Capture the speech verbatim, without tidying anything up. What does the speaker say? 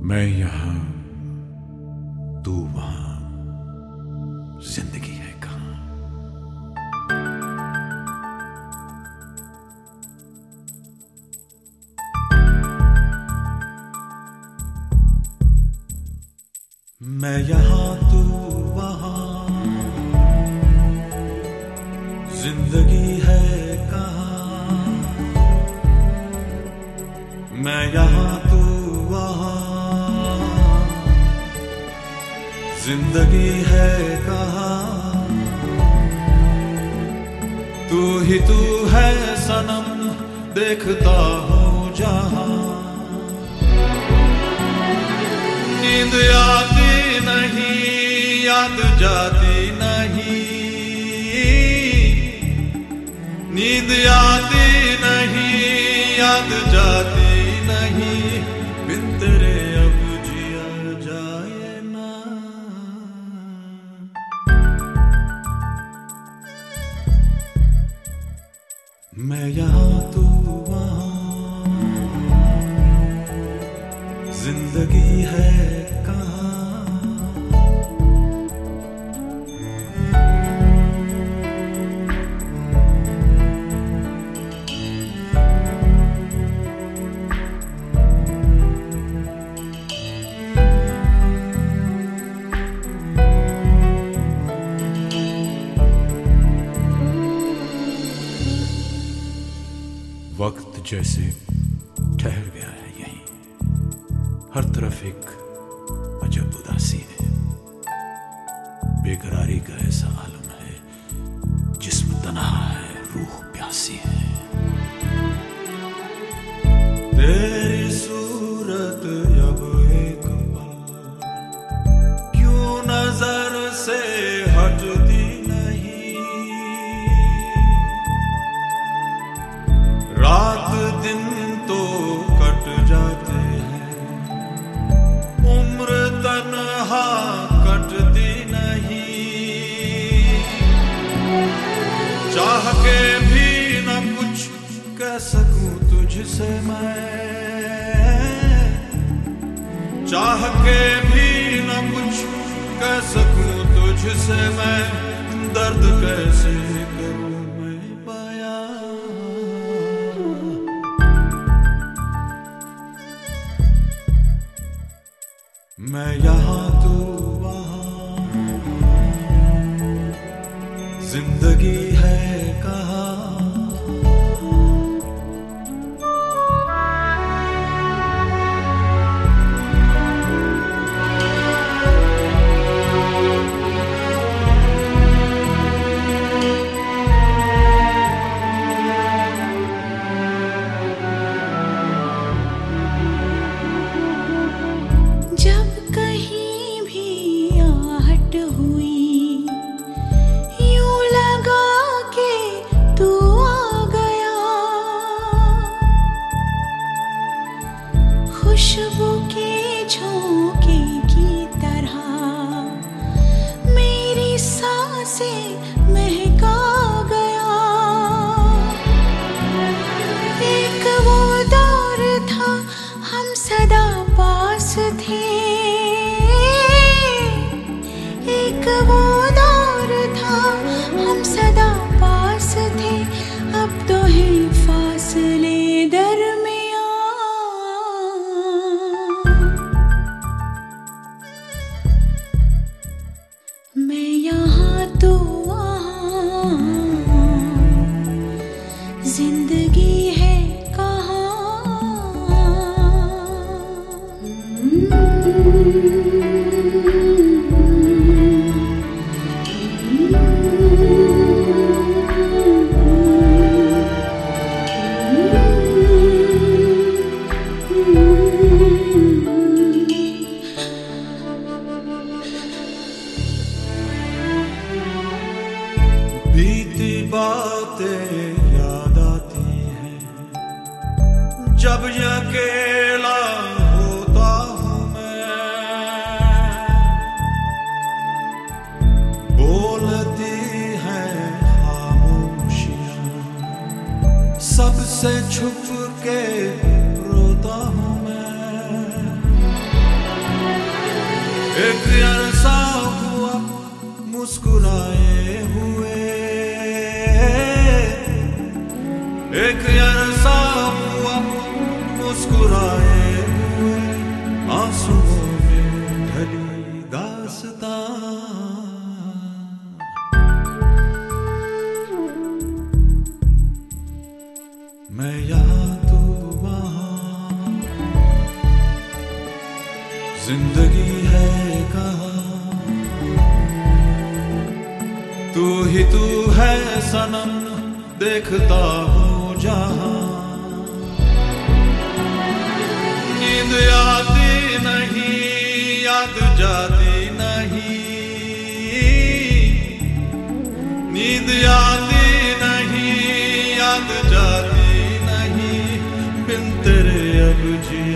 मैं यहाँ तू वहां, जिंदगी है कहां। मैं यहाँ तू वहां, जिंदगी है कहां। मैं यहाँ तू वहां, जिंदगी है कहां। तू ही तू है सनम, देखता हूँ जहां। नींद आती नहीं, याद जाती नहीं। नींद आती नहीं, याद जाती नहीं। बिन तेरे अब जिया जाए ना। मैं यहाँ तू वहां, जिंदगी है कहां। वक्त जैसे ठहर गया है यहीं, हर तरफ एक अजब उदासी है। बेकरारी का ऐसा आलम है, जिस्म तन्हा है, रूह प्यासी है। तेरी सूरत अब एक पल क्यों नजर से हटती नहीं। रात दिन तो कट जाते हैं, उम्र तन्हा कटती नहीं। चाह के भी न कुछ कह सकूं तुझसे मैं। चाह के भी न कुछ कह सकूं तुझसे मैं। दर्द कैसे करूं मैं बयां। मैं यहाँ तू वहां, जिंदगी है कहां। खुशबू के झोंके की तरह मेरी सांसें महका गया। एक वो दौर था, हम सदा पास थे। एक वो दौर था, हम सदा पास थे। अब तो है फासले दरमियां। मैं यहाँ तो वहाँ, जिंदगी है कहां। बीती बातें याद आती हैं, जब अकेला होता हूँ मैं। बोलती हैं खामोशियाँ, सबसे छुप के रोता हूँ मैं। एक अरसा हुआ मुस्कुराए हुए, एक अरसा हुआ मुस्कुराए हुए, आंसुओं में ढली दास्तां। मैं यहाँ तू वहाँ, जिंदगी है कहाँ, तू ही तू है सनम देखता हूँ जहाँ। नींद आती नहीं याद जाती नहीं, नींद आती नहीं याद जाती नहीं, बिन तेरे अब जी